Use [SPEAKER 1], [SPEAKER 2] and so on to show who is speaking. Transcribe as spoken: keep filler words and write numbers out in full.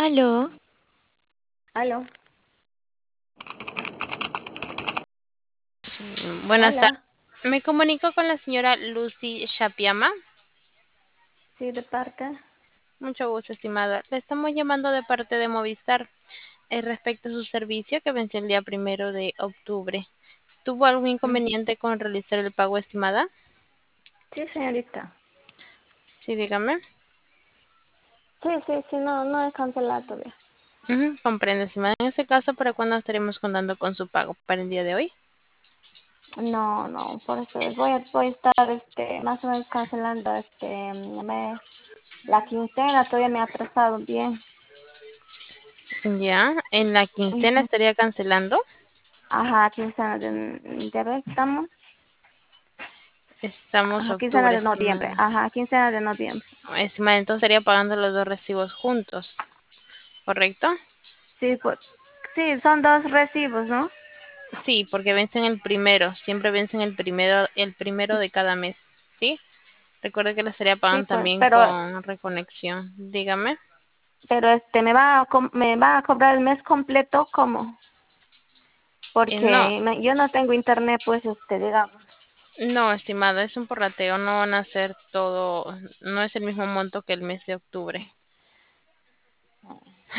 [SPEAKER 1] Aló,
[SPEAKER 2] Aló,
[SPEAKER 1] buenas tardes.
[SPEAKER 2] hola,
[SPEAKER 1] Me comunico con la señora Lucy Shapiama.
[SPEAKER 2] sí, de parte.
[SPEAKER 1] Mucho gusto, estimada. Le estamos llamando de parte de Movistar eh, respecto a su servicio que venció el día primero de octubre. ¿Tuvo algún
[SPEAKER 2] Mm,
[SPEAKER 1] inconveniente con realizar el pago, estimada?
[SPEAKER 2] sí, señorita.
[SPEAKER 1] Sí, dígame.
[SPEAKER 2] Sí, sí, sí, no, no he cancelado todavía.
[SPEAKER 1] Ujú, comprendo, estimada. En ese caso, ¿para cuándo estaremos contando con su pago? ¿Para el día de hoy?
[SPEAKER 2] No, no, por eso voy a, voy a estar, este, más o menos cancelando, este, me- la quincena, todavía me ha atrasado bien.
[SPEAKER 1] Ya, en la quincena
[SPEAKER 2] Ujú.
[SPEAKER 1] estaría cancelando.
[SPEAKER 2] Ajá, quincena de, de ver, estamos,
[SPEAKER 1] Estamos
[SPEAKER 2] ajá, quincena
[SPEAKER 1] octubre,
[SPEAKER 2] de noviembre,
[SPEAKER 1] estimada.
[SPEAKER 2] ajá, quincena de noviembre.
[SPEAKER 1] Estimada, entonces estaría pagando los dos recibos juntos, ¿correcto?
[SPEAKER 2] Sí, pues, sí, son dos recibos, ¿no?
[SPEAKER 1] Sí, porque vencen el primero, siempre vencen el primero, el primero de cada mes, ¿sí? Recuerde que le estaría
[SPEAKER 2] Sí,
[SPEAKER 1] pagando
[SPEAKER 2] pues,
[SPEAKER 1] también
[SPEAKER 2] pero,
[SPEAKER 1] con reconexión. Dígame.
[SPEAKER 2] pero este, me va a, co- me va a cobrar el mes completo, ¿cómo?
[SPEAKER 1] Eh, no,
[SPEAKER 2] Porque no- yo no tengo internet, pues, este, digamos.
[SPEAKER 1] no, estimada, es un porrateo, no van a ser todo, no es el mismo monto que el mes de octubre.